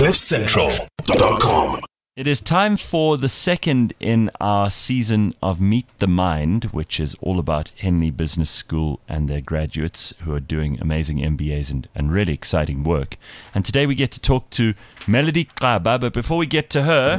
CliffCentral.com. It is time for the second in our season of Meet the Mind, which is all about Henley Business School and their graduates who are doing amazing MBAs and really exciting work. And today we get to talk to Melody Xaba, but before we get to her,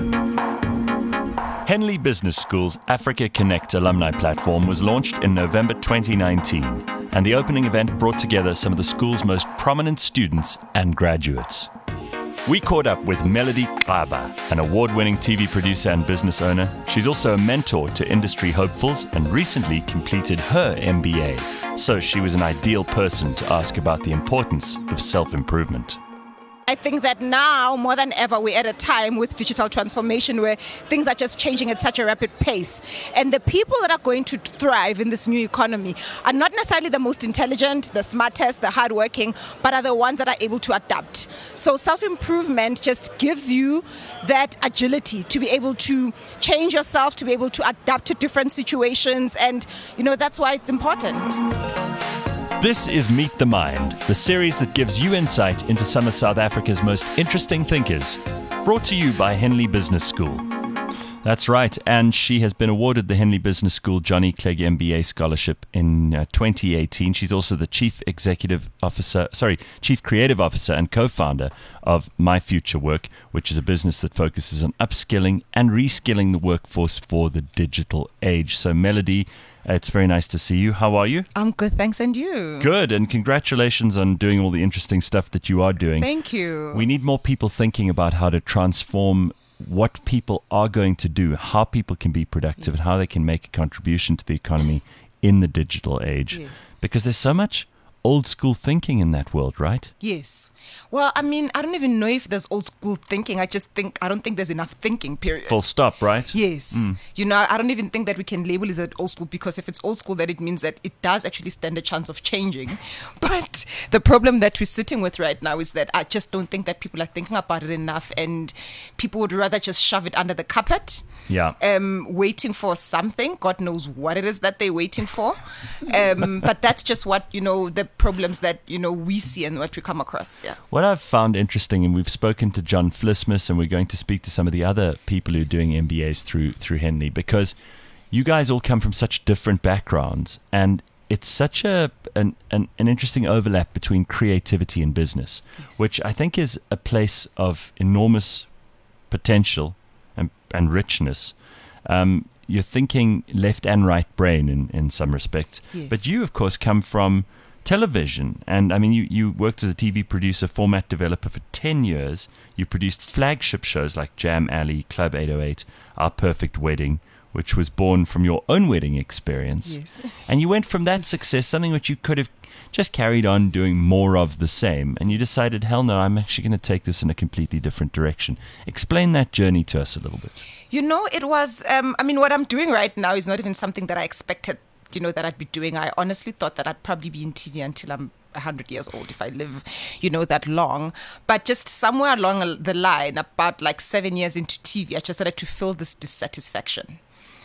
Henley Business School's Africa Connect alumni platform was launched in November 2019, and the opening event brought together some of the school's most prominent students and graduates. We caught up with Melody Xaba, an award-winning TV producer and business owner. She's also a mentor to industry hopefuls and recently completed her MBA. So she was an ideal person to ask about the importance of self-improvement. I think that now, more than ever, we're at a time with digital transformation where things are just changing at such a rapid pace. And the people that are going to thrive in this new economy are not necessarily the most intelligent, the smartest, the hardworking, but are the ones that are able to adapt. So self-improvement just gives you that agility to be able to change yourself, to be able to adapt to different situations. And, that's why it's important. This is Meet the Mind, the series that gives you insight into some of South Africa's most interesting thinkers, brought to you by Henley Business School. That's right, and she has been awarded the Henley Business School Johnny Clegg MBA Scholarship in 2018. She's also the Chief Creative Officer and co-founder of My Future Work, which is a business that focuses on upskilling and reskilling the workforce for the digital age. So Melody, it's very nice to see you. How are you? I'm good, thanks, and you? Good, and congratulations on doing all the interesting stuff that you are doing. Thank you. We need more people thinking about how to transform what people are going to do, how people can be productive, and how they can make a contribution to the economy in the digital age. Yes. Because there's so much old school thinking in that world, right? Yes. Well, I don't even know if there's old school thinking. I don't think there's enough thinking, period. Full stop, right? Yes. I don't even think that we can label it as old school, because if it's old school, then it means that it does actually stand a chance of changing. But the problem that we're sitting with right now is that I just don't think that people are thinking about it enough, and people would rather just shove it under the carpet. Yeah. Waiting for something. God knows what it is that they're waiting for. But that's just what, the problems that, we see and what we come across. Yeah. What I've found interesting, and we've spoken to John Flismus, and we're going to speak to some of the other people who are doing MBAs through Henley, because you guys all come from such different backgrounds, and it's such an interesting overlap between creativity and business, which I think is a place of enormous potential and richness. You're thinking left and right brain in some respects. Yes. But you, of course, come from television. And you worked as a TV producer, format developer for 10 years. You produced flagship shows like Jam Alley, Club 808, Our Perfect Wedding, which was born from your own wedding experience. Yes. And you went from that success, something which you could have just carried on doing more of the same. And you decided, hell no, I'm actually going to take this in a completely different direction. Explain that journey to us a little bit. It was, what I'm doing right now is not even something that I expected, that I'd be doing. I honestly thought that I'd probably be in TV until I'm 100 years old, if I live, that long. But just somewhere along the line, about like 7 years into TV, I just started to feel this dissatisfaction.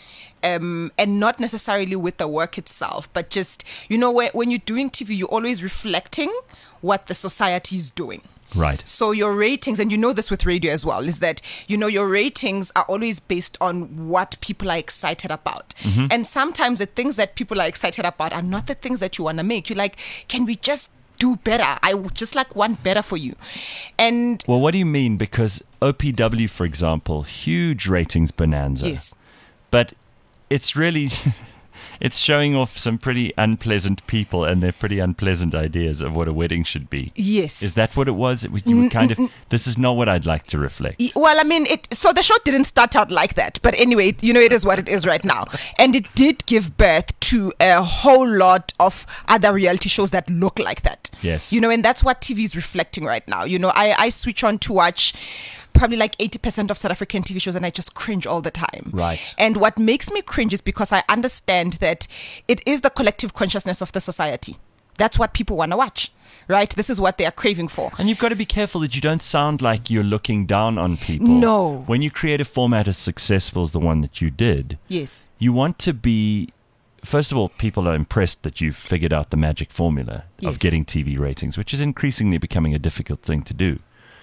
And not necessarily with the work itself, but just, when you're doing TV, you're always reflecting what the society is doing. Right. So your ratings, and this with radio as well, is that, your ratings are always based on what people are excited about. Mm-hmm. And sometimes the things that people are excited about are not the things that you want to make. You're like, can we just do better? I would just want better for you. And well, what do you mean? Because OPW, for example, huge ratings bonanza. Yes. But it's really... It's showing off some pretty unpleasant people and their pretty unpleasant ideas of what a wedding should be. Yes. Is that what it was? You were kind of, this is not what I'd like to reflect. Well, so the show didn't start out like that. But anyway, it is what it is right now. And it did give birth to a whole lot of other reality shows that look like that. Yes. And that's what TV is reflecting right now. I switch on to watch probably like 80% of South African TV shows, and I just cringe all the time. Right. And what makes me cringe is because I understand that it is the collective consciousness of the society. That's what people want to watch, right? This is what they are craving for. And you've got to be careful that you don't sound like you're looking down on people. No. When you create a format as successful as the one that you did, yes, you want to be... First of all, people are impressed that you've figured out the magic formula of getting TV ratings, which is increasingly becoming a difficult thing to do.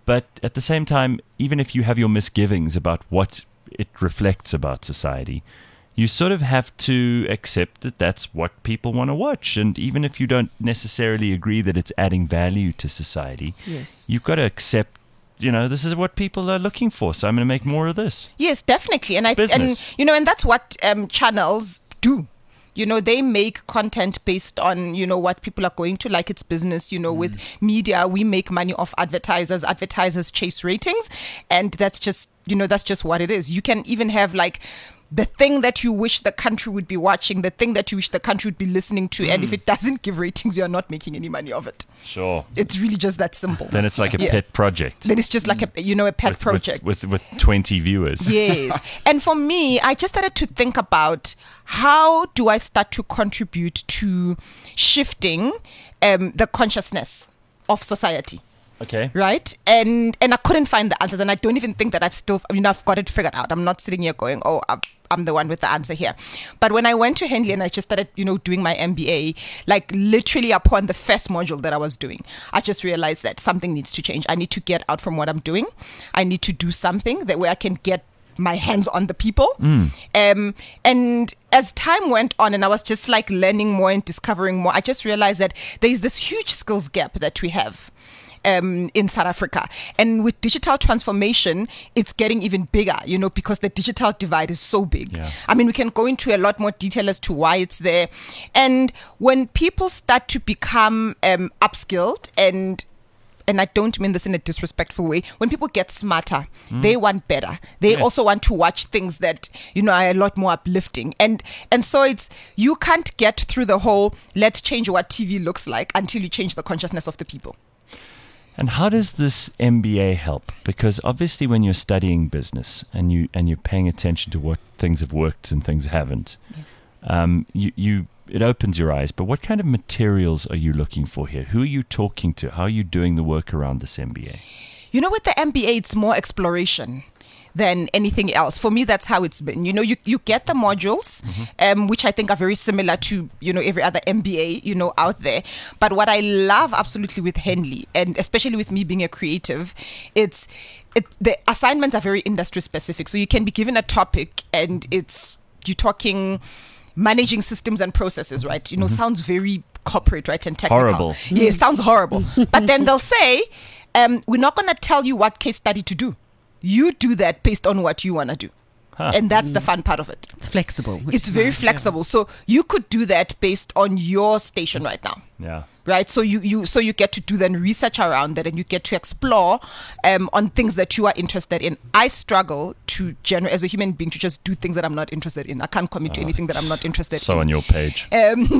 But at the same time, even if you have your misgivings about what it reflects about society, you sort of have to accept that that's what people want to watch. And even if you don't necessarily agree that it's adding value to society, Yes. you've got to accept, this is what people are looking for. So I'm going to make more of this. Yes, definitely. And Business. and that's what channels do. They make content based on, what people are going to like. It's business, with media, we make money off advertisers. Advertisers chase ratings. And that's just what it is. You can even have like the thing that you wish the country would be watching, the thing that you wish the country would be listening to. And if it doesn't give ratings, you're not making any money of it. Sure. It's really just that simple. Then it's like a pet project. Then it's just like a pet project. With 20 viewers. Yes. And for me, I just started to think about how do I start to contribute to shifting the consciousness of society. Okay. Right? And I couldn't find the answers. And I don't even think that I've got it figured out. I'm not sitting here going, oh, I'm the one with the answer here. But when I went to Henley and I just started, doing my MBA, like literally upon the first module that I was doing, I just realized that something needs to change. I need to get out from what I'm doing. I need to do something that way I can get my hands on the people. And as time went on and I was just like learning more and discovering more, I just realized that there's this huge skills gap that we have in South Africa. And with digital transformation, it's getting even bigger, because the digital divide is so big. Yeah. I mean, we can go into a lot more detail as to why it's there. And when people start to become upskilled, and I don't mean this in a disrespectful way, when people get smarter, they want better. They also want to watch things that, are a lot more uplifting. And so you can't get through the whole, let's change what TV looks like until you change the consciousness of the people. And how does this MBA help? Because obviously when you're studying business and you're paying attention to what things have worked and things haven't, it opens your eyes. But what kind of materials are you looking for here? Who are you talking to? How are you doing the work around this MBA? With the MBA, it's more exploration than anything else. For me, that's how it's been. You get the modules, which I think are very similar to, every other MBA, out there. But what I love absolutely with Henley, and especially with me being a creative, the assignments are very industry specific. So you can be given a topic and you're talking managing systems and processes, right? Sounds very corporate, right? And technical. Horrible. Yeah, it sounds horrible. But then they'll say, we're not going to tell you what case study to do. You do that based on what you want to do. And that's the fun part of it. It's flexible. It's very flexible. So you could do that based on your station right now. Yeah. Right. So you get to do then research around that, and you get to explore on things that you are interested in. I struggle to as a human being to just do things that I'm not interested in. I can't commit to anything that I'm not interested in. So on your page.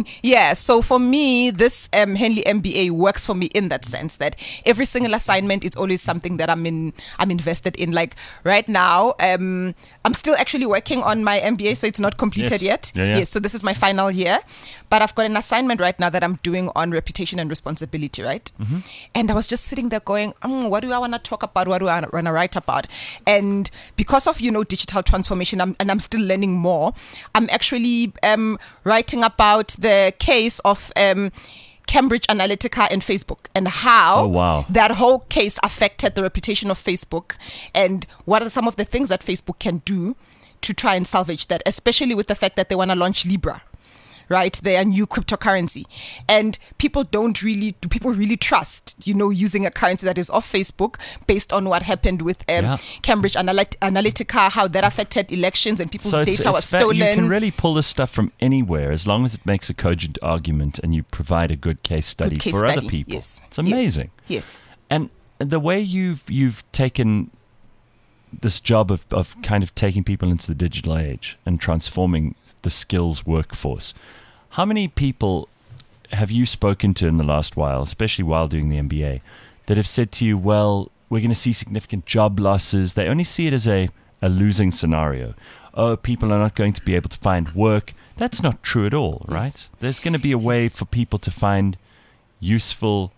So for me, this Henley MBA works for me in that sense that every single assignment is always something that I'm invested in. Like right now, I'm still actually working on my MBA, so it's not completed yet. Yeah. Yes, so this is my final year, but I've got an assignment right now that I'm doing on reputation and responsibility, right? And I was just sitting there going, what do I want to talk about? What do I want to write about? And because of, digital transformation, I'm still learning more, I'm actually writing about the case of Cambridge Analytica and Facebook, and how that whole case affected the reputation of Facebook, and what are some of the things that Facebook can do to try and salvage that, especially with the fact that they want to launch Libra. Right, their new cryptocurrency, and people really trust, using a currency that is off Facebook based on what happened with Cambridge Analytica, how that affected elections and people's data was stolen. You can really pull this stuff from anywhere as long as it makes a cogent argument and you provide a good case study for other people. Yes. It's amazing. Yes. And the way you've taken this job of kind of taking people into the digital age and transforming the skills workforce. How many people have you spoken to in the last while, especially while doing the MBA, that have said to you, well, we're going to see significant job losses? They only see it as a losing scenario. Oh, people are not going to be able to find work. That's not true at all, right? Yes. There's going to be a way for people to find useful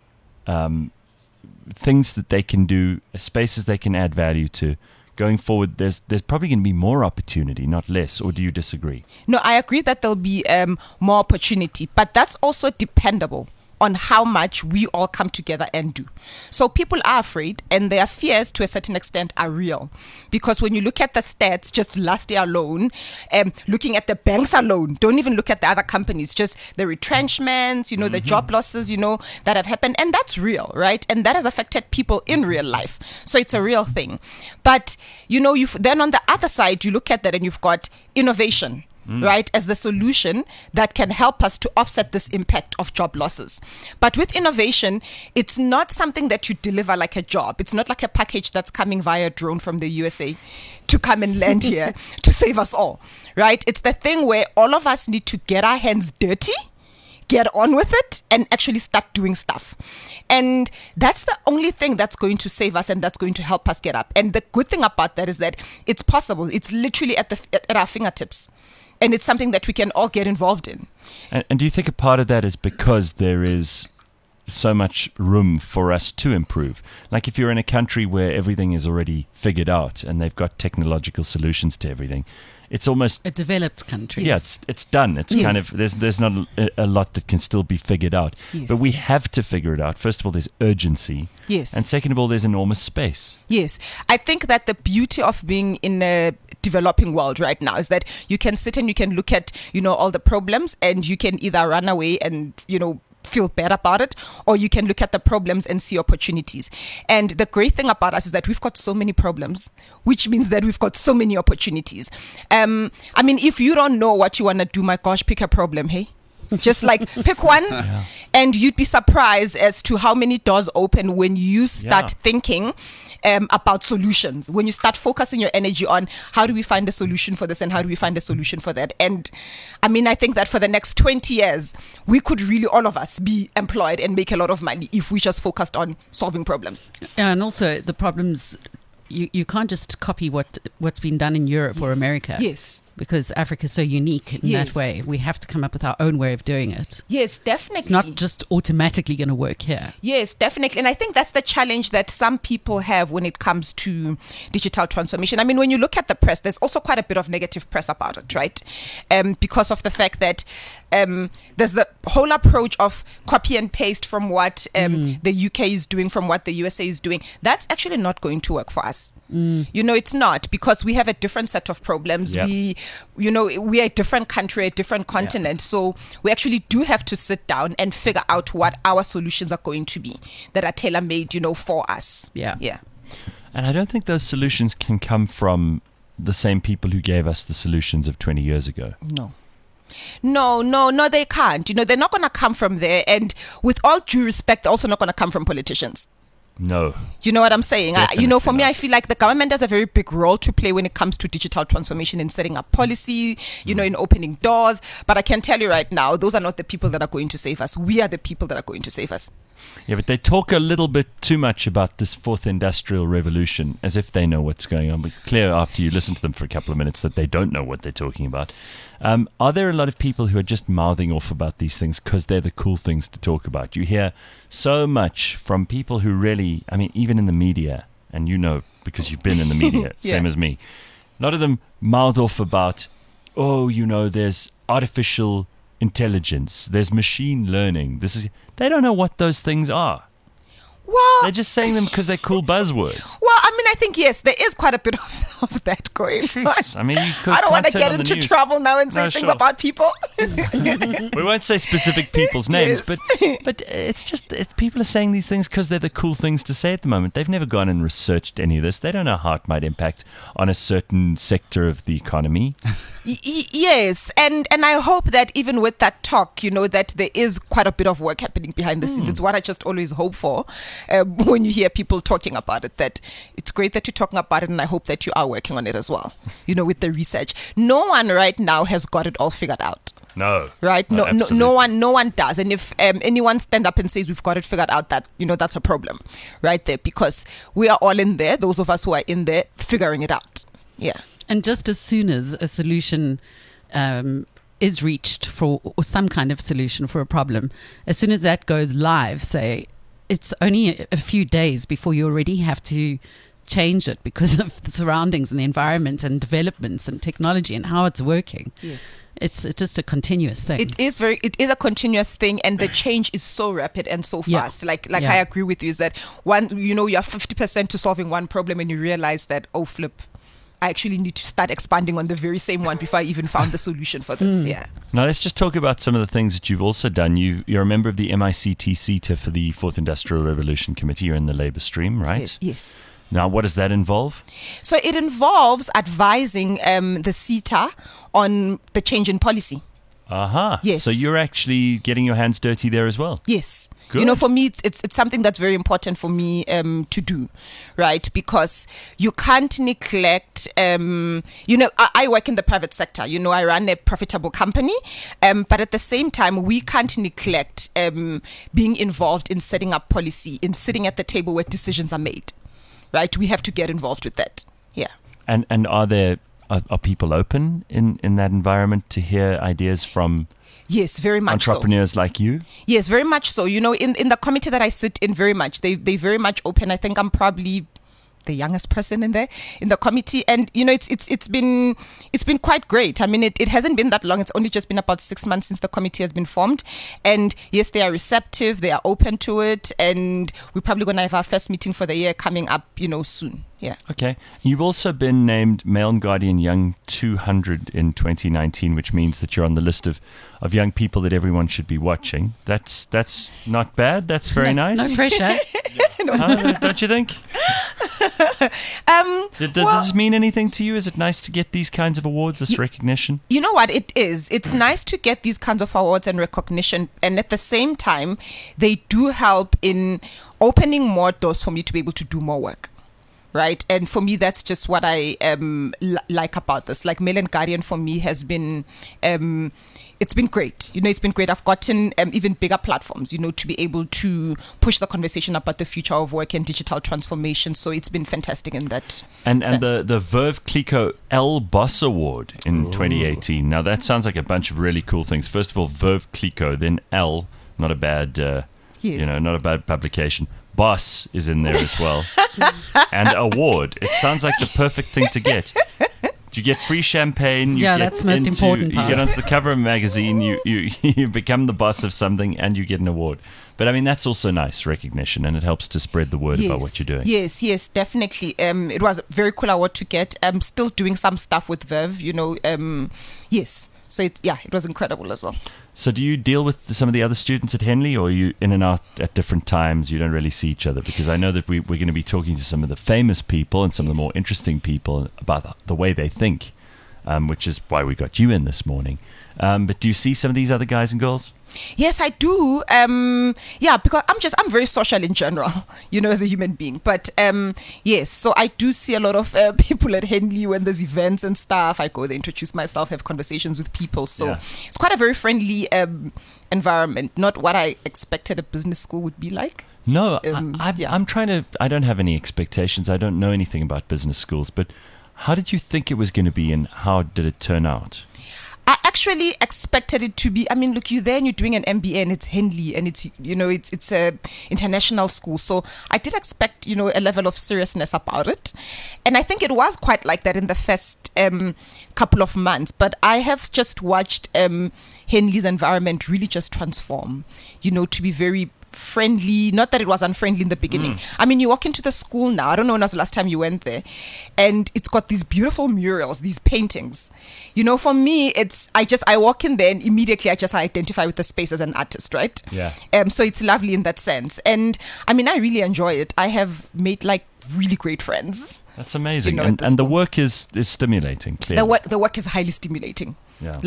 things that they can do, spaces they can add value to. Going forward, there's probably going to be more opportunity, not less, or do you disagree? No, I agree that there'll be more opportunity, but that's also dependable on how much we all come together and do. So people are afraid, and their fears to a certain extent are real. Because when you look at the stats, just last year alone, looking at the banks alone, don't even look at the other companies, just the retrenchments, the job losses, that have happened. And that's real, right? And that has affected people in real life. So it's a real thing. But, then on the other side, you look at that and you've got innovation. Right, as the solution that can help us to offset this impact of job losses. But with innovation, it's not something that you deliver like a job. It's not like a package that's coming via drone from the USA to come and land here to save us all. Right? It's the thing where all of us need to get our hands dirty, get on with it, and actually start doing stuff. And that's the only thing that's going to save us and that's going to help us get up. And the good thing about that is that it's possible. It's literally at our fingertips. And it's something that we can all get involved in. And do you think a part of that is because there is so much room for us to improve? Like if you're in a country where everything is already figured out and they've got technological solutions to everything, it's almost a developed country. Yeah, it's done. It's kind of there's not a lot that can still be figured out. Yes. But we have to figure it out. First of all, there's urgency. Yes. And second of all, there's enormous space. Yes. I think that the beauty of being in a developing world right now is that you can sit and you can look at, all the problems, and you can either run away and, feel bad about it, or you can look at the problems and see opportunities. And the great thing about us is that we've got so many problems, which means that we've got so many opportunities. If you don't know what you want to do, my gosh, pick a problem, hey? Just like pick one, and you'd be surprised as to how many doors open when you start thinking about solutions, when you start focusing your energy on how do we find a solution for this and how do we find a solution for that. And I think that for the next 20 years, we could really, all of us, be employed and make a lot of money if we just focused on solving problems. And also the problems, you can't just copy what's been done in Europe or America. Yes. Because Africa is so unique in that way. We have to come up with our own way of doing it. Yes, definitely. It's not just automatically going to work here. Yes, definitely. And I think that's the challenge that some people have when it comes to digital transformation. When you look at the press, there's also quite a bit of negative press about it, right? Because of the fact that there's the whole approach of copy and paste from what the UK is doing, from what the USA is doing. That's actually not going to work for us. It's not, because we have a different set of problems. Yep. We are a different country, a different continent. So we actually do have to sit down and figure out what our solutions are going to be that are tailor-made, for us. Yeah. And I don't think those solutions can come from the same people who gave us the solutions of 20 years ago. No, they can't. They're not going to come from there. And with all due respect, they're also not going to come from politicians. No. You know what I'm saying? For me, not. I feel like the government has a very big role to play when it comes to digital transformation, in setting up policy, in opening doors. But I can tell you right now, those are not the people that are going to save us. We are the people that are going to save us. Yeah, but they talk a little bit too much about this fourth industrial revolution as if they know what's going on. But clear after you listen to them for a couple of minutes that they don't know what they're talking about. Are there a lot of people who are just mouthing off about these things because they're the cool things to talk about? You hear so much from people who really, even in the media, and because you've been in the media, same as me, a lot of them mouth off about, there's artificial intelligence, there's machine learning. They don't know what those things are. Well, they're just saying them because they're cool buzzwords. Well, I think, yes, there is quite a bit of that going on. I don't want to get into trouble now and say things about people. We won't say specific people's names, but it's just people are saying these things because they're the cool things to say at the moment. They've never gone and researched any of this. They don't know how it might impact on a certain sector of the economy. Yes, and I hope that even with that talk, that there is quite a bit of work happening behind the scenes. It's what I just always hope for when you hear people talking about it, that it's great that you're talking about it, and I hope that you are working on it as well, with the research. No one right now has got it all figured out. No. Right? No one does. And if anyone stand up and says we've got it figured out, that, that's a problem right there, because we are all in there, those of us who are in there figuring it out. Yeah. And just as soon as a solution is reached or some kind of solution for a problem, as soon as that goes live, say, it's only a few days before you already have to change it because of the surroundings and the environment and developments and technology and how it's working. Yes. It's just a continuous thing. It is a continuous thing, and the change is so rapid and so fast. Like I agree with you, is that you're 50% to solving one problem and you realize that, oh flip, I actually need to start expanding on the very same one before I even found the solution for this. Yeah. Now let's just talk about some of the things that you've also done. You're a member of the MICT CETA for the Fourth Industrial Revolution Committee. You're in the labour stream, right? Yes. Now, what does that involve? So it involves advising the CETA on the change in policy. Aha. Yes. So you're actually getting your hands dirty there as well. Yes. Good. For me, it's something that's very important for me to do, right? Because you can't neglect, I work in the private sector. I run a profitable company, but at the same time, we can't neglect being involved in setting up policy, in sitting at the table where decisions are made. Right, we have to get involved with that. Yeah. And are people open in that environment to hear ideas from? Yes, very much entrepreneurs like you? Yes, very much so. In the committee that I sit in, very much they very much open. I think I'm probably the youngest person in the committee, and it's been quite great. I mean, it hasn't been that long. It's only just been about 6 months since the committee has been formed, and yes, they are receptive, they are open to it, and we're probably going to have our first meeting for the year coming up soon. Yeah. Okay. You've also been named Mail and Guardian Young 200 in 2019, which means that you're on the list of young people that everyone should be watching. That's not bad. That's very nice. No pressure. Don't you think? Does this mean anything to you? Is it nice to get these kinds of awards, this recognition? You know what? It is. It's nice to get these kinds of awards and recognition. And at the same time, they do help in opening more doors for me to be able to do more work. Right. And for me, that's just what I like about this. Like Mail and Guardian for me has been it's been great. It's been great. I've gotten even bigger platforms, to be able to push the conversation about the future of work and digital transformation. So it's been fantastic in that And sense. the Verve Clico L Boss Award in 2018. Now, that sounds like a bunch of really cool things. First of all, Verve Clico, then L, not a bad, not a bad publication. Boss is in there as well. And award. It sounds like the perfect thing to get. You get free champagne. That's the most important part. You get onto the cover of a magazine. You become the boss of something, and you get an award. But I mean, that's also nice recognition, and it helps to spread the word about what you're doing. Yes, definitely. It was a very cool award to get. I'm still doing some stuff with Verve. Yes. So it was incredible as well. So do you deal with some of the other students at Henley, or are you in and out at different times? You don't really see each other? Because I know that we're going to be talking to some of the famous people and some of the more interesting people about the way they think, which is why we got you in this morning. But do you see some of these other guys and girls? Yes, I do. Because I'm very social in general, as a human being. But yes, so I do see a lot of people at Henley when there's events and stuff. I go there, introduce myself, have conversations with people. So It's quite a very friendly environment. Not what I expected a business school would be like. No, I'm trying to. I don't have any expectations. I don't know anything about business schools. But how did you think it was going to be, and how did it turn out? I actually expected it to be. I mean, look, you're there and you're doing an MBA, and it's Henley, and it's it's a international school. So I did expect a level of seriousness about it, and I think it was quite like that in the first couple of months. But I have just watched Henley's environment really just transform. To be very friendly. Not that it was unfriendly in the beginning. I mean, you walk into the school now. I don't know when was the last time you went there, and it's got these beautiful murals, these paintings. For me, I walk in there and immediately I just identify with the space as an artist, right? Yeah. So it's lovely in that sense, and I mean, I really enjoy it. I have made really great friends. That's amazing, and the work is stimulating. Clearly, the work is highly stimulating. Yeah.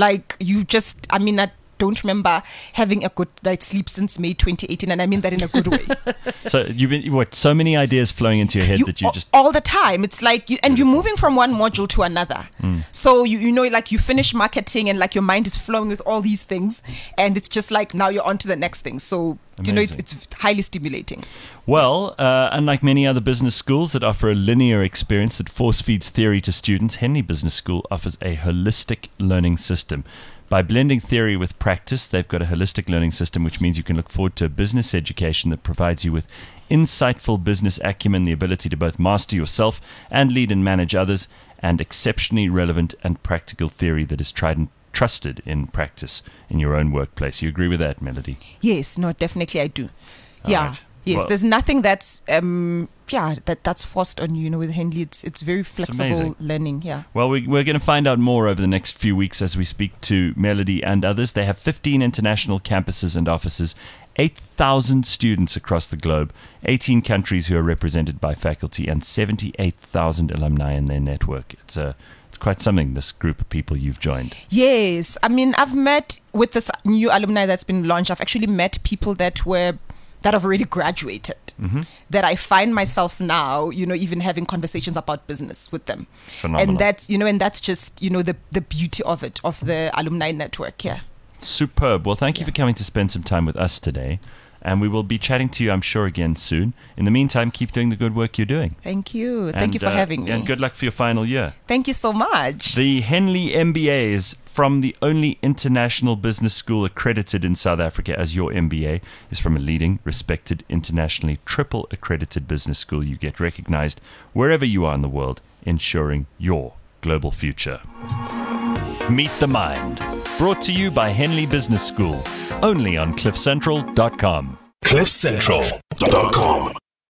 I don't remember having a good night's sleep since May 2018, and I mean that in a good way. So you've been so many ideas flowing into your head that you just all the time. It's like you're moving from one module to another. So you finish marketing and your mind is flowing with all these things, and it's just now you're on to the next thing. So it's highly stimulating. Well, unlike many other business schools that offer a linear experience that force feeds theory to students, Henley Business School offers a holistic learning system By blending theory with practice, they've got a holistic learning system, which means you can look forward to a business education that provides you with insightful business acumen, the ability to both master yourself and lead and manage others, and exceptionally relevant and practical theory that is tried and trusted in practice in your own workplace. You agree with that, Melody? Yes, no, definitely I do. Yeah. Right. Yes, Well, there's nothing that's that's forced on you. With Henley, it's very flexible amazing. learning. Yeah. Well, we're going to find out more over the next few weeks as we speak to Melody and others. They have 15 international campuses and offices, 8,000 students across the globe, 18 countries who are represented by faculty, and 78,000 alumni in their network. It's quite something, this group of people you've joined. Yes, I mean, I've met with this new alumni that's been launched. I've actually met people that have already graduated. That I find myself now, even having conversations about business with them. Phenomenal. And that's just, the beauty of it, of the alumni network. Yeah. Superb. Well, thank you for coming to spend some time with us today. And we will be chatting to you, I'm sure, again soon. In the meantime, keep doing the good work you're doing. Thank you. Thank you for having me. And good luck for your final year. Thank you so much. The Henley MBAs from the only international business school accredited in South Africa as your MBA is from a leading, respected, internationally triple accredited business school. You get recognized wherever you are in the world, ensuring your global future. Meet the Mind. Brought to you by Henley Business School. Only on CliffCentral.com. CliffCentral.com